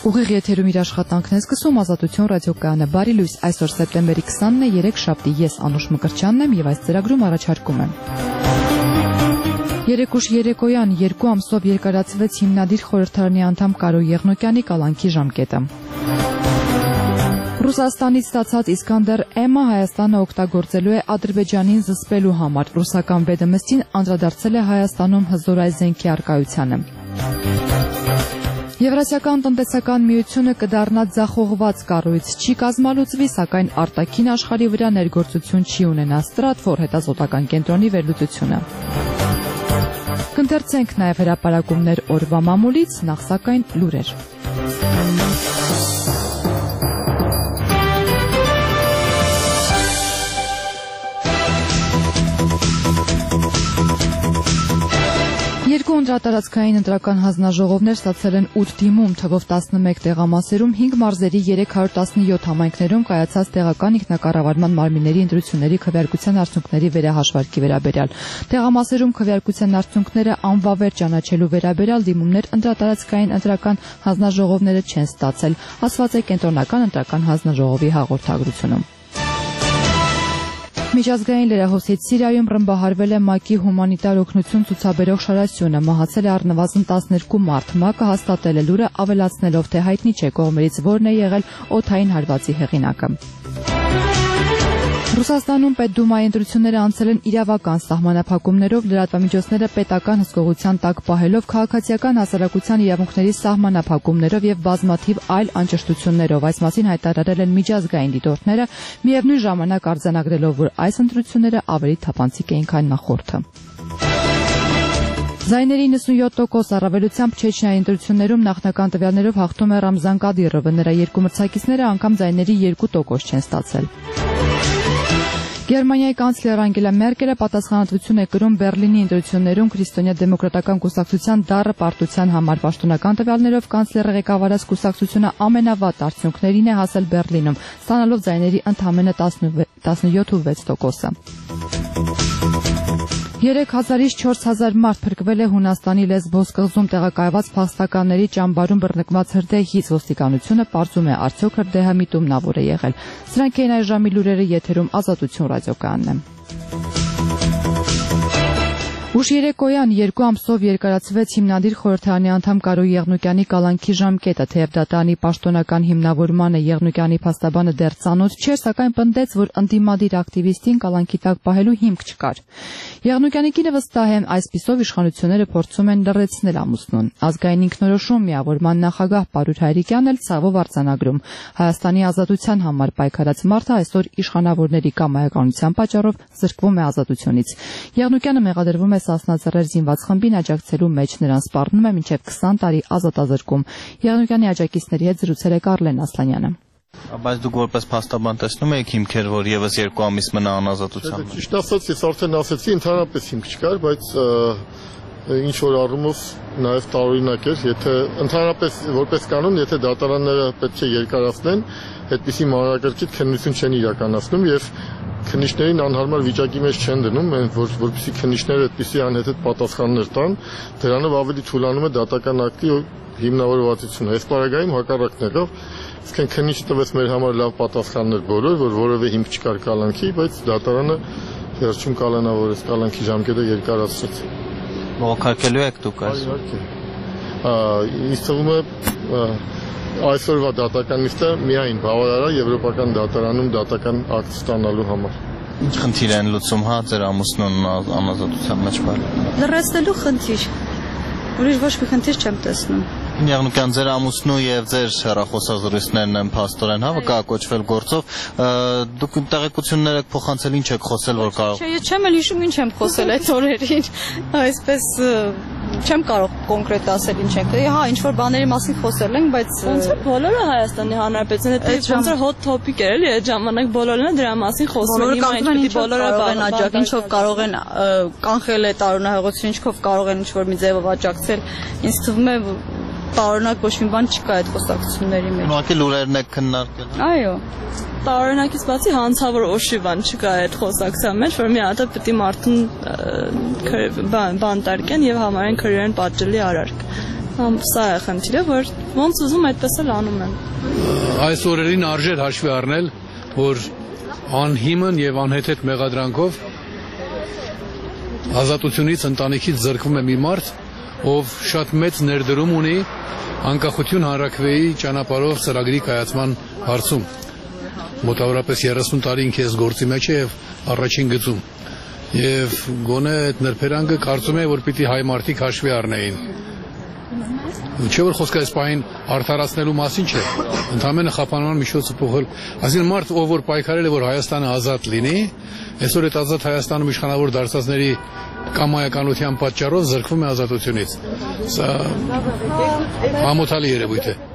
Ուղիղ եթերում իր աշխատանքն է սկսում Ազատություն ռադիոկայանը։ Բարի լույս, այսօր սեպտեմբերի 20-ն է, 3 շաբթի, ես Անուշ Մկրտչյանն եմ եւ այս ծրագրում առաջարկում եմ։ Երեկուշ երեկոյան 2 ամսով երկարացվեց հիմնադիր խորհրդարանի անդամ Կարո Եղնոկյանի կալանքի ժամկետը։ Ռուսաստանից ստացած Իսկանդեր M-ը Հայաստանը օգտագործելու է Ադրբեջանին զսպելու համար։ Ռուսական Վեդոմստին անդրադարձել է Հայաստանում հզոր զենքի առկայությանը։ Եվրասիական տնտեսական միությունը կդառնա ձախողված կառույց, չի կազմալուծվի, սակայն արտաքին աշխարհի վրա ներգործություն չի ունենա։ Ստրատֆոր հետազոտական կենտրոնի վերլուծությունը։ Կընթերցենք նաև հրապարակումներ օրվա մամուլից, նախ սակայն լուրեր։ Երկու անդրատարածքային ընտրական հանձնաժողովներ ստացել են 8 դիմում, թվով 11 տեղամասերում, 5 մարզերի 317 համայնքներում կայացած տեղական ինքնակառավարման մարմինների ընտրությունների քվեարկության արդյունքների վերահաշվարկի վերաբերյալ։ Տեղամասերում քվեարկության արդյունքները անվավեր ճանաչելու վերաբերյալ դիմումներ անդրատարածքային ընտրական հանձնաժողովները չեն ստացել, ասված է Կենտրոնական ընտրական հանձնաժողովի հաղորդագրությունում։ Միջազգային լրահոսից Սիրիայում ռմբահարվել է ՄԱԿ-ի հումանիտար օգնություն ցուցաբերող շարասյունը, մահացել է առնվազն 12 մարդ։ ՄԱԿ-ը հաստատել է լուրը, ավելացնելով, թե հայտնի չէ կողմերից որն է եղել օդային հարվածի հեղինակը։ Ռուսաստանում Պետդումայի ընտրությունները անցել են իրավական սահմանափակումներով, լրատվամիջոցները պետական հսկողության տակ պահելով, քաղաքացիական հասարակության իրավունքների սահմանափակումներով եւ բազմաթիվ այլ անճշտություններով։ Այս մասին հայտարարել են միջազգային դիտորդները, միևնույն ժամանակ արձանագրելով, որ այս ընտրությունները ավելի թափանցիկ էին, քան նախորդը։ Զայների 97% առավելությամբ Չեչնիայի ընտրություններում նախնական տվյալներով հաղթում է Ռամզան Կադիրովը, նրա երկու մրցակիցները անգամ զայների 2% չեն ստացել։ Գերմանիայի կանցլեր Անգելա Մերկելը պատասխանատվություն է կրում Բեռլինի ընտրություններում քրիստոնյա դեմոկրատական կուսակցության դառը պարտության համար։ Պաշտոնական տվյալներով կանցլերը ղեկավարած կուսակցությունը ամենավատ արդյունքներին է հասել Բեռլինում, ստանալով ձայների ընդամենը 17.6%-ը։ 3000-ից 4000 մարդ փրկվել է Հունաստանի Լեսբոս կղզում տեղակայված փախստականների ճամբարում բռնկված հրդեհից։ Ոստիկանությունը պարզում է, արդյոք հրդեհը միտումնավոր է եղել։ Սրանք էին այս ժամի լուրերը, եթերում Ազատություն ռադիոկայանն է։ Ուշ երեկոյան 2 ամսով երկարացվեց հիմնադիր խորհրդարանի անդամ Կարո Եղնոկյանի կալանքի ժամկետը, թեև դատարանի պաշտոնական հիմնավորմանը Եղնոկյանի փաստաբանը դեռ ծանոթ չէր, սակայն պնդեց, որ ընդդիմադիր ակտիվիստին կալանքի տակ պահելու հիմք չկար։ Եղնոկյանի կինը վստահ է, այսպիսով իշխանությունները փորձում են լռեցնել ամուսնուն։ Ազգային ինքնորոշում միավորման նախագահ Պարուր Հայրիկյանն էլ ցավով արձանագրում. Հայաստանի ազատության համար պայքարած մարդը այսօր իշխանավորների կամայականության պատճառով զրկվում է ազատությունից։ Եղնոկյանը մեղադրվում է Սասնաձեռեր զինված խմբին աջակցելու մեջ, նրան սպառնում է մինչև 20 տարի ազատազրկում։ Եղնոկյանի աջակիցների հետ զրուցել է Կարլեն Ասլանյանը։ Բայց դուք որպես փաստաբան տեսնում եք հիմքեր, որ եւս 2 ամիս մնա անազատության։ Ճիշտ ասած, ես արդեն ասացի, ընդհանրապես հիմք չկար, բայց ինչ որ առումով նաեւ տարօրինակ էր, եթե ընդհանրապես որպես կանոն, եթե դատարանները պետք է երկարացնեն, այդպիսի մանրակրկիտ քննություն չեն իրականացնում եւ քննիչներին անհարմար վիճակի մեջ չեն դնում, որպեսզի քննիչները այդպիսի անհետ պատասխաններ տան, դրանով ավելի թուլանում է դատական ակտի հիմնավորվածությունը։ Այս պարագայում հակառակն եղավ, այսինքն քննիչը տվեց մեր համար լավ պատասխաններ բոլոր, որ որևէ հիմք չկար կալանքի, բայց դատարանը վերջում կալանավորեց, կալանքի ժամկետը երկարացրեց։ Բողոքարկելու եք դուք այսօր։ Ինձ թվում է այսօրվա դատականիստը միայն բավարար է Եվրոպական դատարանում դատական ակտ ստանալու համար։ Ինչ խնդիր են լուծում, հա, ձեր ամուսնուն անազատության մեջ բառը։ Լրացնելու խնդիր։ Ուրիշ ոչ մի խնդիր չեմ տեսնում։ Եղնոկյան, ձեր ամուսնու եւ ձեր հեռախոսազրույցներն են փաստորեն, հա, վկայակոչվել գործով։ Դուք տեղեկություններ եք փոխանցել, ինչ եք խոսել, որ կարող։ Չէ, ես չեմ էլ հիշում ինչ եմ խոսել այդ օրերին։ Այսպես չեմ կարող կոնկրետ ասել ինչ ենք։ Հա, ինչ որ բաների մասին խոսել ենք, բայց ոնց է բոլորը Հայաստանի Հանրապետության հետ ոնց է հոտ թոփիկ էր, էլի այդ ժամանակ բոլորն դրա մասին խոսում են, հիմա ինչ բոլորը կարող են աջակցել, ինչով կարող են կանխել այդ արունահեղությունը, ինչով կարող են ինչ որ մի ձևով աջակցել։ Ինձ թվում է տարօրինակ ոչ մի բան չկա այդ խոսակցությունների մեջ։ Ուղղակի լուրերն եք քննարկել։ Այո։ Տարօրինակից բացի հանցավոր օշի բան չկա այդ խոսակցության մեջ, որ մի հատ պետք է մարդուն բան տարկեն եւ համարեն քրերեն պատժելի արարք։ Սա է խնդիրը, որ ոնց ուզում այդպես էլ անում են։ Այս օրերին արժեր հաշվի առնել, որ անհիմն եւ անհեթեթ մեղադրանքով ազատությունից ընտանիքից զրկվում է մի մարդ, ով շատ մեծ ներդրում ունի անկախություն հանրաքվեի ճանապարհով ծրագրի կայացման հարցում։ Մոտավորապես 30 տարի ինքը այս գործի մեջ է եւ առաջին գծում։ Եվ գոնե այդ նրբերանգը կարծում է, որ պիտի հայ մարդիկ հաշվի առնեին։ Չէ՞ որ խոսքը այս պահին արդարացնելու մասին չէ, ընդհանրապես խափանման միջոցը փոխել։ Այսինքն մարդ, ով որ պայքարել է, որ Հայաստանը ազատ լինի, այսօր այդ ազատ Հայաստանում իշխանավոր դարձածների կամայականության պատճառով զրկվում է ազատությունից։ Սա ամոթալի երևույթ է։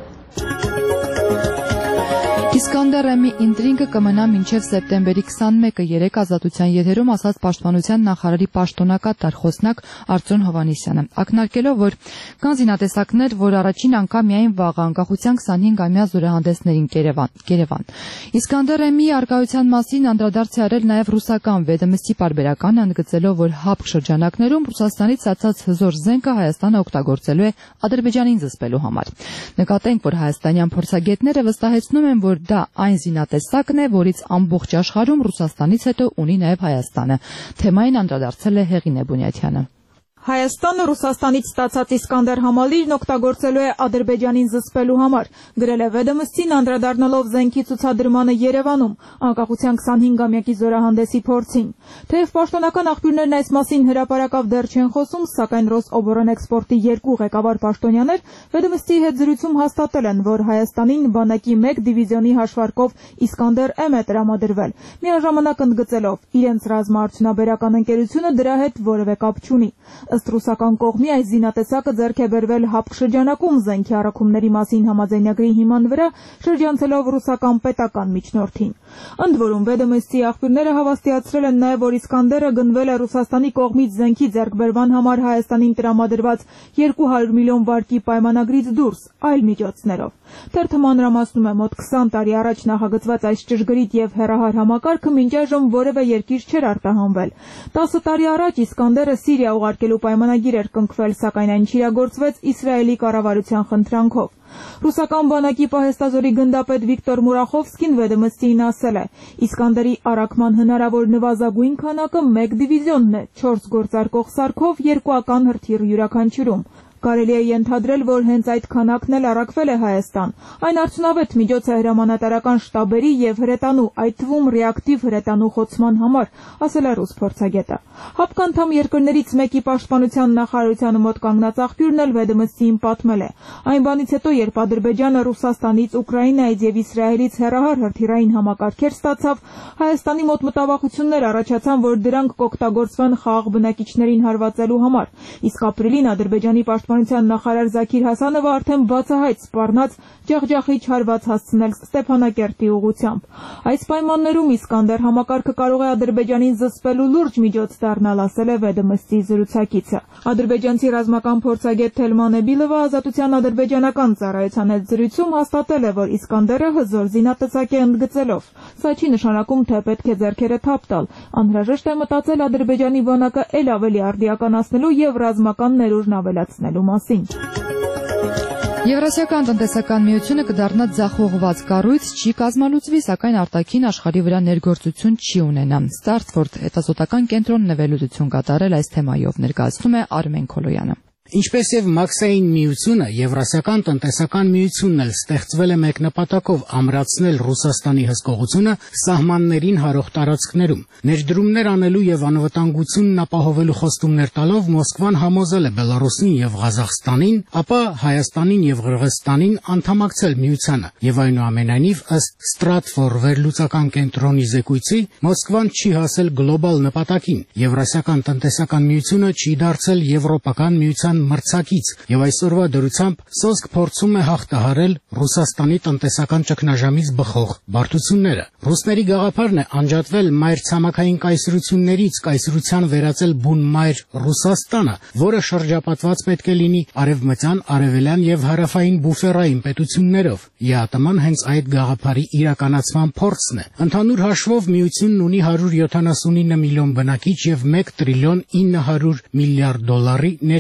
Իսկանդեր Էմի ինտրիգը կմնա մինչև սեպտեմբերի 21-ը երեք ազատության եթերում ասաց Պաշտպանության նախարարի պաշտոնակատար խոսնակ Արծրուն Հովհաննիսյանը, ակնարկելով, որ կան զինատեսակներ, որ առաջին անգամ միայն վաղ անկախության 25-ամյա զորահանդեսներին Երևան։ Իսկանդեր Էմի արկայության մասին անդրադարձ է արել նաև ռուսական Վեդոմստի պարբերականը, ընդգծելով, որ ՀԱՊԿ շրջանակներում Ռուսաստանից ստացած հզոր զենքը Հայաստանը օգտագործելու է Ադրբեջանին զսպելու համար։ Նկատենք, որ հայաստանյան փորձագետները վստահեցնում են, որ դա այն զինատեսակն է, որից ամբողջ աշխարհում Ռուսաստանից հետո ունի նաև Հայաստանը։ Թեմային անդրադարձել է Հեղինե Բունյաթյանը։ Հայաստանը Ռուսաստանից ստացած Իսկանդեր համալիրն օգտագործելու է Ադրբեջանին զսպելու համար, գրել է Վեդոմստին անդրադառնալով զենքի ցուցադրմանը Երևանում, անկախության 25-ամյակի զորահանդեսի փորձին։ Թեև պաշտոնական աղբյուրներն այս մասին հրապարակավ դեռ չեն խոսում, սակայն Ռոսօբորանէքսպորտի երկու ղեկավար պաշտոնյաներ Վեդոմստի հետ զրույցում հաստատել են, որ Հայաստանին բանակի 1 դիվիզիոնի հաշվարկով Իսկանդեր M է տրամադրվել, միաժամանակ ընդգծելով, իրենց ռազմաարդյունաբերական ընկերությունը դրա հետ որևէ կապ չունի։ Ըստ ռուսական կողմի այս զինատեսակը ձեռք է բերվել ՀԱՊԿ շրջանակում զենքի առաքումների մասին համաձայնագրի հիման վրա շրջանցելով ռուսական պետական միջնորդին։ Ընդ որում Վեդոմստի աղբյուրները հավաստիացրել են նաև, որ Իսկանդերը գնվել է Ռուսաստանի կողմից զենքի ձեռքբերման համար Հայաստանին տրամադրված 200 միլիոն վարկի պայմանագրից դուրս այլ միջոցներով։ Թերթը մանրամասնում է, մոտ 20 տարի առաջ նախագծված այս ճշգրիտ եւ հեռահար համակարգը մինչ այժմ որևէ երկիր չէր արտահանվել։ 10 տարի առաջ Իսկանդերը Սիրիա ուղարկելու պայմանագիր էր կնքվել, սակայն այն չիրագործվեց Իսրայելի կառավարության խնդրանքով։ Ռուսական բանակի պահեստազորի գնդապետ Վիկտոր Մուրախովսկին Վեդոմստիին ասել է. Իսկանդերի առաքման հնարավոր նվազագույն քանակը 1 դիվիզիոնն է, 4 գործարկող սարքով, 2-ական հրթիռ յուրաքանչյուրում։ Կարելի է ենթադրել, որ հենց այդ քանակն էլ առաքվել է Հայաստան։ Այն արդյունավետ միջոց է հրամանատարական շտաբերի եւ հրետանու, այդ թվում ռեակտիվ հրետանու խոցման համար, ասել է ռուս փորձագետը։ ՀԱՊԿ անդամ երկրներից մեկի պաշտպանության նախարարությանը մոտ կանգնած աղբյուրն էլ Վեդոմստիին պատմել է։ Այն բանից հետո, երբ Ադրբեջանը Ռուսաստանից, Ուկրաինայից եւ Իսրայելից հեռահար հրթիռային համակարգեր ստացավ, Հայաստանի մոտ մտավախություններ առաջացան, որ դրանք կօգտագործվեն խաղաղ բնակիչներին հարվածելու համար։ Իսկ ապրիլին Ադրբեջանի պաշտպանության նախարար Զաքիր Հասանովը արդեն բացահայտ սպառնաց ջախջախիչ հարված հասցնել Ստեփանակերտի ուղղությամբ։ Այս պայմաններում Իսկանդեր համակարգը կարող է Ադրբեջանին զսպելու լուրջ միջոց դառնալ, ասել է Վեդոմստի զրուցակիցը։ Ադրբեջանցի ռազմական փորձագետ Թելման Էբիլովը Ազատության ադրբեջանական ծառայության հետ զրույցում հաստատել է, որ Իսկանդերը հզոր զինատեսակ է, ընդգծելով. Սա չի նշանակում, թե պետք է ձեռքերը թափ տալ։ Անհրաժեշտ է մտածել Ադրբեջանի բանակը ել ավելի արդիականացնելու եւ ռազմական ներուժն ավելացնելու մասին։ Եվրասիական տնտեսական միությունը կդառնա ձախողված կառույց, չի կազմալուծվի, սակայն արտաքին աշխարհի վրա ներգործություն չի ունենա։ Ստարտֆորդ հետազոտական կենտրոնն է վերլուծություն կատարել այս թեմայով, ներկայացնում է Արմեն Քոլոյանը։ Ինչպես եւ Մաքսային միությունը, Եվրասիական տնտեսական միությունն էլ ստեղծվել է մեկ նպատակով ամրացնել Ռուսաստանի հսկողությունը սահմաններին հարող տարածքներում։ Ներդրումներ անելու եւ անվտանգությունն ապահովելու խոստումներ տալով Մոսկվան համոզել է Բելարուսին եւ Ղազախստանին, ապա Հայաստանին եւ Ղրղստանին անդամակցել միությանը։ Եվ այնուամենայնիվ ըստ Ստրատֆոր վերլուծական կենտրոնի զեկույցի, Մոսկվան չի հասել գլոբալ նպատակին։ Եվրասիական տնտեսական միությունը չի դարձել Եվրոպական միության մրցակից եւ այսօրվա դրությամբ սոսկ փորձում է հաղթահարել Ռուսաստանի տնտեսական ճգնաժամից բխող բարդությունները։ Ռուսների գաղափարն է անջատվել մայր ցամաքային կայսրություններից, կայսրության վերածել բուն մայր Ռուսաստանը, որը շրջապատված պետք է լինի արևմտյան, արևելյան եւ հարավային բուֆերային պետություններով։ ԵԱՏՄ-ն հենց այդ գաղափարի իրականացման փորձն է։ Ընդհանուր հաշվով միությունն ունի 179 միլիոն բնակիչ եւ 1 տրիլիոն 900 միլիարդ դոլարի ներքին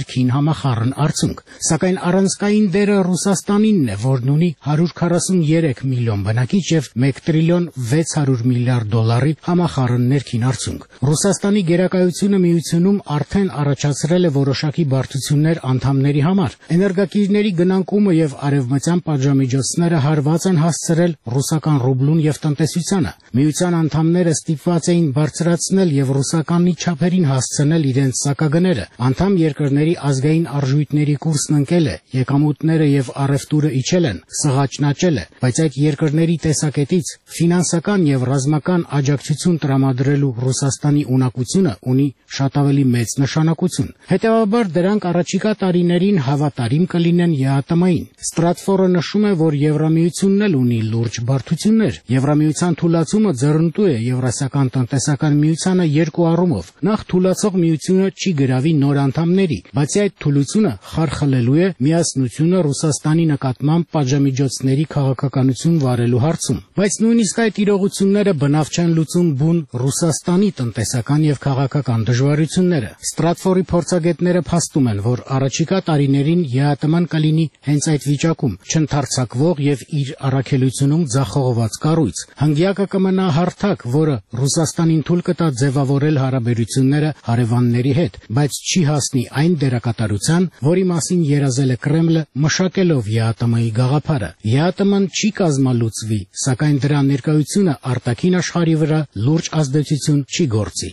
համախառն արդյունք, սակայն առանցքային դերը Ռուսաստանինն է, որն ունի 143 միլիոն բնակիչ եւ 1 տրիլիոն 600 միլիարդ դոլարի համախառն ներքին արդյունք։ Ռուսաստանի գերակայությունը միությունում արդեն առաջացրել է որոշակի բարդություններ անդամների համար։ Էներգակիրների գնանկումը եւ արևմտյան պատժամիջոցները հարված են հասցրել ռուսական ռուբլուն եւ տնտեսությանը։ Միության անդամները ստիպված էին բարձրացնել եւ ռուսականի չափերին հասցնել իրենց սակագները։ Անդամ երկրների ազգային արժույթների կուրսն ընկել է, եկամուտները եւ առևտուրը իջել են, սղաճն աճել է, բայց այդ երկրների տեսակետից ֆինանսական եւ ռազմական աջակցություն տրամադրելու Ռուսաստանի ունակությունը ունի շատ ավելի մեծ նշանակություն։ Հետևաբար դրանք առաջիկա տարիներին հավատարիմ կլինեն ԵԱՏՄ-ին։ Ստրատֆորը նշում է, որ Եվրամիությունն էլ ունի լուրջ բարդություններ։ Եվրամիության թուլացումը ձեռնտու է Եվրասիական տնտեսական միությանը երկու առումով։ Նախ թուլացող միությունը չի գրավի նոր անդամների, բացի այդ թուլությունը խարխլելու է միասնությունը Ռուսաստանի նկատմամբ պատժամիջոցների քաղաքականություն վարելու հարցում։ Բայց նույնիսկ այդ իրողությունները բնավ չեն լուծում բուն Ռուսաստանի տնտեսական եւ քաղաքական դժվարությունները։ Ստրատֆորի փորձագետները փաստում են, որ առաջիկա տարիներին ԵԱՏՄ-ն կլինի հենց այդ վիճակում, չընդարձակվող եւ իր առաքելությունում ձախողված կառույց։ Հնգյակը կմնա հարթակ, որը Ռուսաստանին թույլ կտա ձևավորել հարաբերությունները հարևանների հետ, բայց չի հասնի այն դերակատարության, որի մասին երազել է Կրեմլը, մշակելով ԵԱՏՄ-ի գաղափարը։ ԵԱՏՄ-ն չի կազմալուծվի, սակայն դրա ներկայությունը արտաքին աշխարհի վրա լուրջ ազդեցություն չի գործի։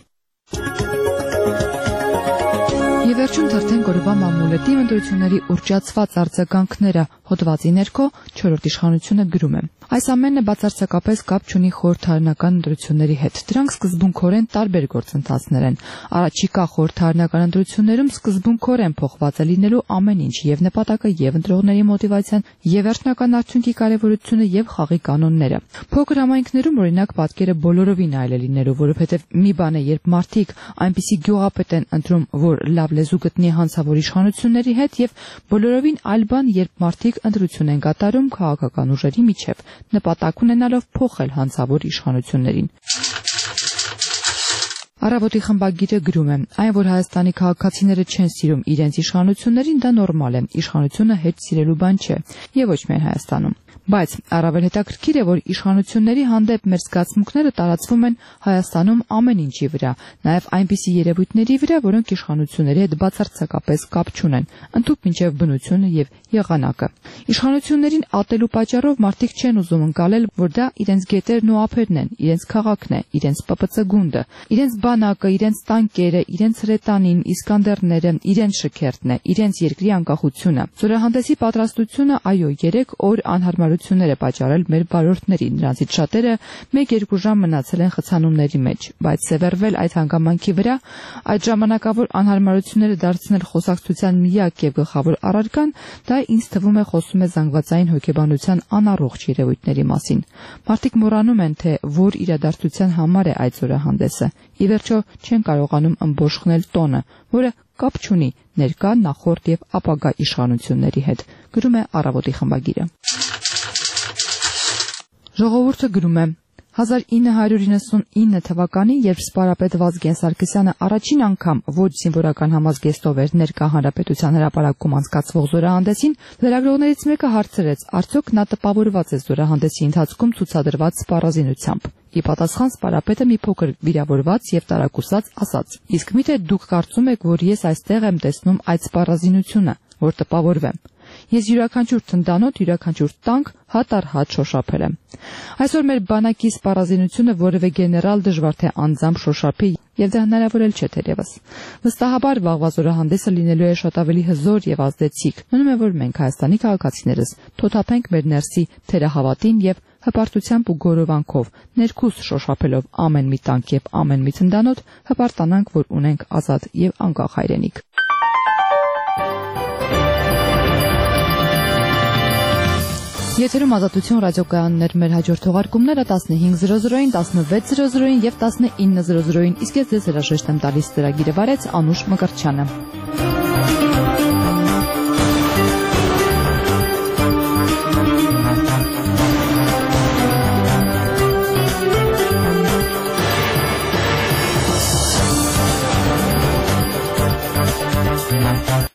Եվ վերջում թերթեն գորովա մամուլետի ընտրությունների ուռճացված արձագանքները հոդվածի ներքո չորրորդ իշխանությունը գրում է. Այս ամենը բացարձակապես կապ չունի խորհրդարանական ընտրությունների հետ։ Դրանք սկզբունքորեն տարբեր գործընթացներ են։ Առաջիկա խորհրդարանական ընտրություններում սկզբունքորեն փոխված է լինելու ամեն ինչ, եւ նպատակը, եւ ընտրողների մոտիվացիան, եւ վերջնական արդյունքի կարեւորությունը, եւ խաղի կանոնները։ Փոքր համայնքներում օրինակ պատկերը բոլորովին այլ է լինելու, որովհետեւ մի բան է, երբ մարդիկ այնպիսի գյուղապետ են ընտրում, որ լավ լեզու գտնի հանցավոր իշխանությունների հետ, եւ բոլորովին այլ բան, երբ մարդիկ ընտրություն են կատարում քաղաքական ուժերի միջև, նպատակ ունենալով փոխել հանցավոր իշխանություններին։ Առավոտի խմբագիրը գրում է. այն, որ Հայաստանի քաղաքացիները չեն սիրում իրենց իշխանություններին, դա նորմալ է, իշխանությունը հետ սիրելու բան չէ, եւ ոչ միայն Հայաստանում։ Բայց առավել հետաքրքիր է, որ իշխանությունների հանդեպ մեր զգացմունքները տարածվում են Հայաստանում ամեն ինչի վրա, նաև այնպիսի երևույթների վրա, որոնք իշխանությունների հետ բացարձակապես կապ չունեն, ընդհանուր մինչև բնությունը եւ եղանակը։ Իշխանություններին ատելու պատճառով մարդիկ չեն ուզում ընկալել, որ դա իրենց գետերն ու ափերն են, իրենց քաղաքն է, իրենց ՊՊՑ գունդը, իրենց բանակը, իրենց տանկերը, իրենց հրետանին, Իսկանդերները, իրենց շքերթն է, իրենց երկրի անկախությունը։ Զորահանդեսի պատրաստությունը, այո, 3 օր անհարմարություններ է պատճառել մեր վարորդներին, նրանցից շատերը 1-2 ժամ մնացել են խցանումների մեջ, բայց սևեռվել այդ հանգամանքի վրա, այդ ժամանակավոր անհարմարությունները դարձնել խոսակցության միակ եւ գլխավոր առարկան, դա ինձ թվում է խոսում է զանգվածային հոգեբանության անառողջ երևույթների մասին։ Մարդիկ մոռանում են, թե որ իրադարձության համար է այդ զորահանդեսը։ Ի վերջո չեն կարողանում ըմբոշխնել տոնը, որը կապ չունի ներկա, նախորդ եւ ապագա իշխանությունների հետ, գրում է Առավոտի խմբագիրը։ Ժողովուրդը գրում է. 1999 թվականին, երբ սպարապետ Վազգեն Սարգսյանը առաջին անգամ ոչ զինվորական համազգեստով էր ներկա հանրապետության հրապարակում անցկացվող զորահանդեսին, լրագրողներից մեկը հարցրեց, արդյոք նա տպավորված է զորահանդեսի ընթացքում ցուցադրված սպառազինությամբ։ Ի պատասխան սպարապետը մի փոքր վիրավորված եւ տարակուսած ասաց. Իսկ միթե դուք կարծում եք, որ ես այստեղ եմ տեսնում այդ սպառազինությունը, որ տպավորվեմ։ Ես յուրաքանչյուր թնդանոթ, յուրաքանչյուր տանկ հատ առ հատ շոշափել եմ։ Այսօր մեր բանակի սպառազինությունը որևէ գեներալ դժվար թե անձամբ շոշափի, եւ դա հնարավոր էլ չէ թերևս։ Վստահաբար վաղվա զորահանդեսը լինելու է շատ ավելի հզոր եւ ազդեցիկ։ Մնում է, որ մենք Հայաստանի քաղաքացիներս թոթափենք մեր ներսի թերահավատին եւ հպարտությամբ ու գորովանքով, ներքուս շոշափելով ամեն մի տանկ եւ ամեն մի թնդանոթ, հպարտանանք, որ ունենք ազատ եւ անկախ հայրենիք։ Եթերում Ազատություն ռադիոկայաններ, մեր հաջորդ թողարկումները 15:00-ին, 16:00-ին եւ 19:00-ին, իսկ ես ձեզ հրաժեշտ եմ տալիս ծրագիրը վարեց Անուշ Մկրտչյանը։